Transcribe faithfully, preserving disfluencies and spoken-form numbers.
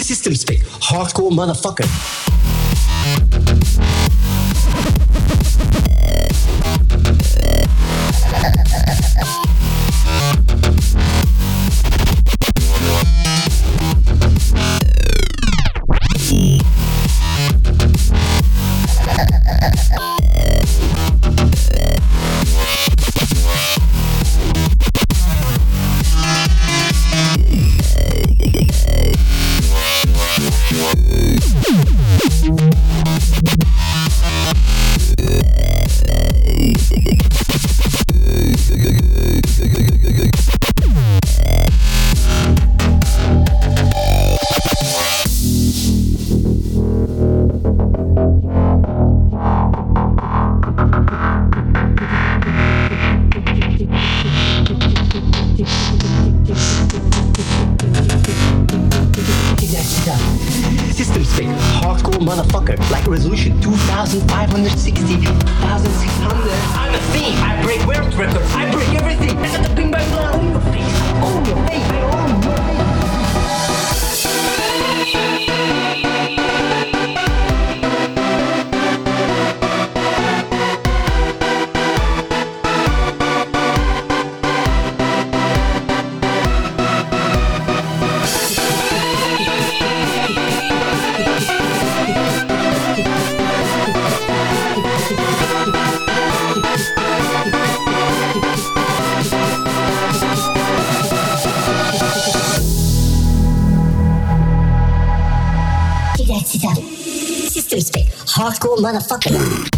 System spec, hardcore motherfucker. System spec, hardcore motherfucker, like resolution two thousand five hundred sixty, two thousand six hundred. I'm a thief, I break world records, I break everything. I got the ping bang blah on your face, I own your face, I own your System spec, hardcore motherfucker.